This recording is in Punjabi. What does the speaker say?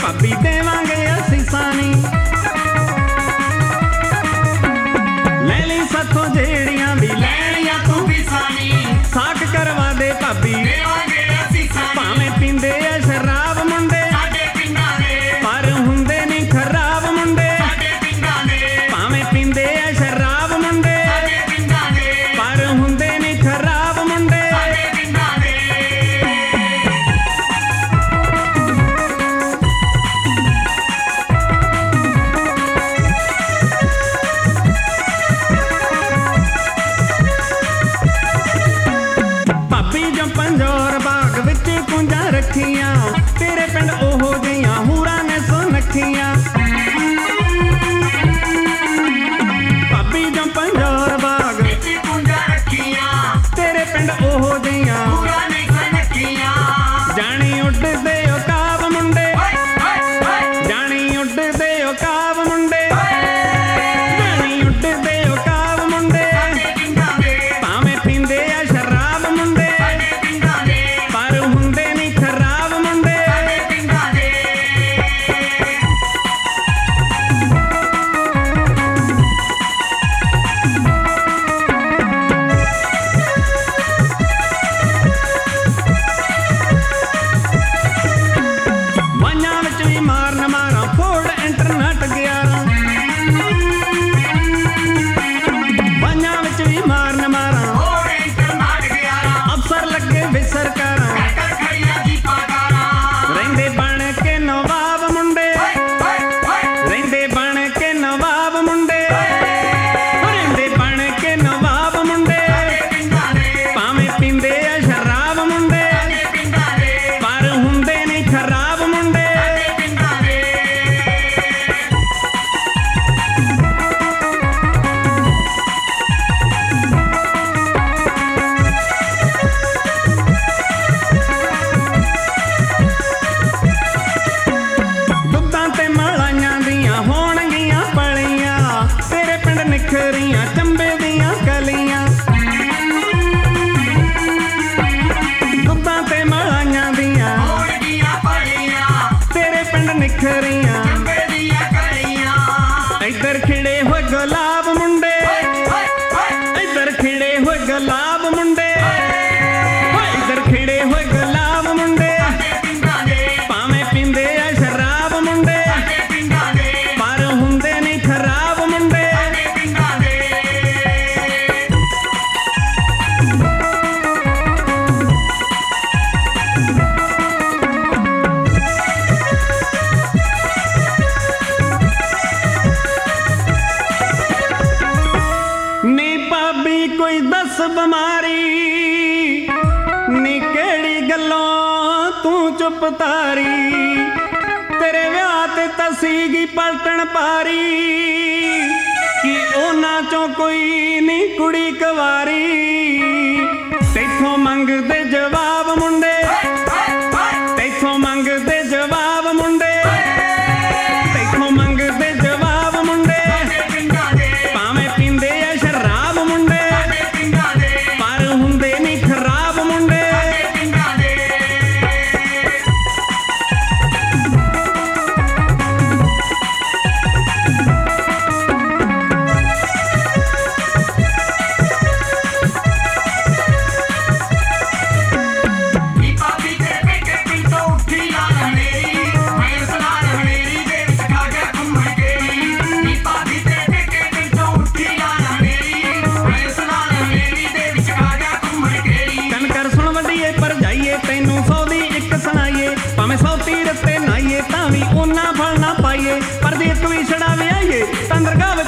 ਭਾਬੀ ਦੇਵਾਂਗੇ ਅਸੀਸਾਂ ਨੀ। ਲੈ ਲਈ ਸਾਥੋਂ ਜਿਹੜੀਆਂ ਵੀ ਲੈਣੀਆਂ ਤੂੰ ਫੀਸਾਂ ਨੀ। ਸਾਕ ਕਰਵਾ ਦੇ ਭਾਬੀ ਦੇਵਾਂਗੇ ਅਸੀਸਾਂ ਨੀ। ਭਾਵੇਂ ਪੀਂਦੇ ਆ ਸ਼ਰਾਬ ਮੁੰਡੇ ਸਾਡੇ ਪਿੰਡਾਂ ਦੇ, ਪਰ ਹੁੰਦੇ ਨਹੀਂ ਖਰਾਬ ਮੁੰਡੇ ਸਾਡੇ ਪਿੰਡਾਂ ਦੇ। ਭਾਵੇਂ ਪੀਂਦੇ ਆ ਸ਼ਰਾਬ ਮੁੰਡੇ ਸਾਡੇ ਪਿੰਡਾਂ ਦੇ, ਪਰ ਹੁੰਦੇ ਨਹੀਂ ਖਰਾਬ ਮੁੰਡੇ ਸਾਡੇ ਪਿੰਡਾਂ ਦੇ। ਭਾਬੀ ਜੋ ਪੰਜੋਰ ਬਾਗ ਵਿੱਚ ਕੁੰਜਾਂ ਰੱਖੀਆਂ, ਤੇਰੇ ਪਿੰਡ ਉਹੋ ਜਿਹੀਆਂ ਹੂਰਾਂ ਨੇ ਸੁਨੱਖੀਆਂ। ਭਾਬੀ ਜੋ ਪੰਜੋਰ ਬਾਗ ਵਿੱਚ ਕੁੰਜਾਂ ਰੱਖੀਆਂ, ਤੇਰੇ ਪਿੰਡ ਉਹੋ ਜਿਹੀਆਂ ਹੂਰਾਂ ਨੇ ਸੁਨੱਖੀਆਂ। ਜਾਣੀ ਉੱਡਦੇ ਓ ਕਾਬ ਮੁੰਡੇ, ਜਾਣੀ ਉੱਡਦੇ ਓ ਕਾਬ ਮੁੰਡੇ, ਜਾਣੀ ਉੱਡਦੇ ਓ ਕਾਬ ਮੁੰਡੇ। ਭਾਵੇਂ ਪੀਂਦੇ ਆ ਸ਼ਰਾਬ ਮੁੰਡੇ, ਪਰ ਹੁੰਦੇ ਨਹੀਂ ਖਰਾਬ ਮੁੰਡੇ। ਵਾਈਆਂ ਵਿੱਚ ਵੀ ਮਾਰਨ ਮਾਰਾਂ ਫੋੜ ਇੰਟਰਨੈਟ ਗਿਆਰਾਂ। ਵਾਈਆਂ ਵਿੱਚ ਵੀ ਮਾਰਨ ਮਾਰਾਂ ਫੋੜ ਇੰਟਰਨੈਟ ਗਿਆਰਾਂ। ਅਫਸਰ ਲੱਗੇ ਵੇ ਸਰਕਾਰਾਂ ਰਹਿੰਦੇ ਬਣ ਕੇ ਨਵਾਬ ਮੁੰਡੇ, ਰਹਿੰਦੇ ਬਣ ਕੇ ਨਵਾਬ ਮੁੰਡੇ, ਰਹਿੰਦੇ ਬਣ ਕੇ ਨਵਾਬ ਮੁੰਡੇ। ਭਾਵੇਂ ਪੀਂਦੇ ਆ ਸ਼ਰਾਬ ਮੁੰਡੇ, ਪਰ ਹੁੰਦੇ ਨਹੀਂ ਖਰਾਬ ਮੁੰਡੇ। ਦੁੱਧਾਂ ਤੇ ਮਲਾਈਆਂ ਦੀਆਂ ਹੋਣਗੀਆਂ ਪਲੀਆਂ, ਤੇਰੇ ਪਿੰਡ ਨਿਖਰੀਆਂ ਚੰਬੇ ਦੀਆਂ ਕਲੀਆਂ। ਦੁੱਧਾਂ ਤੇ ਮਲਾਈਆਂ ਦੀਆਂ ਹੋਣਗੀਆਂ ਪਲੀਆਂ, ਤੇਰੇ ਪਿੰਡ ਨਿਖਰੀਆਂ ਚੰਬੇ ਦੀਆਂ ਕਲੀਆਂ। ਇੱਧਰ ਖਿੜੇ ਹੋਏ ਗੁਲਾਬ ਮੁੰਡੇ, ਇੱਧਰ ਖਿੜੇ ਹੋਏ ਗੁਲਾਬ ਮੁੰਡੇ, ਇੱਧਰ ਖਿੜੇ ਹੋਏ ਗੁਲਾਬ ਮੁੰਡੇ। ਭਾਵੇਂ ਪੀਂਦੇ ਆ ਸ਼ਰਾਬ ਮੁੰਡੇ, ਪਰ ਹੁੰਦੇ ਨਹੀਂ ਖਰਾਬ ਮੁੰਡੇ। ਨੀ ਭਾਬੀ ਕੋਈ ਦੱਸ ਬਿਮਾਰੀ, ਨੀ ਕਿਹੜੀ ਗੱਲੋਂ ਤੂੰ ਚੁੱਪ ਤਾਰੀ। ਤੇਰੇ ਵਿਆਹ ਤੇ ਤਾਂ ਸੀਗੀ ਪਲਟਣ ਪਾਰੀ, ਕਿ ਉਹਨਾਂ ਚੋਂ ਕੋਈ ਨੀ ਕੁੜੀ ਕੁਵਾਰੀ। ਤੈਥੋਂ ਮੰਗਦੇ ਜਵਾਬ ਮੁੰਡੇ, ਤੈਥੋਂ ਮੰਗਦੇ ਜਵਾਬ ਮੁੰਡੇ, ਤੈਥੋਂ ਮੰਗਦੇ ਜਵਾਬ ਮੁੰਡੇ। ਭਾਵੇਂ ਪੀਂਦੇ ਆ ਸ਼ਰਾਬ ਮੁੰਡੇ, ਪਰ ਹੁੰਦੇ ਨਹੀਂ ਖਰਾਬ ਮੁੰਡੇ। ਤੈਨੂੰ ਸੌ ਦੀ ਇੱਕ ਸੁਣਾਈਏ, ਭਾਵੇਂ 100 ਤੀਰ ਤੇ ਨਾਈਏ, ਤਾਂ ਵੀ ਉਹਨਾਂ ਫਲ ਨਾ ਪਾਈਏ। ਪਰ ਜੇ ਇੱਕ ਵੀ ਛੜਾ ਵਿਆਈਏ ਤਾਂ ਦਰਗਾਹ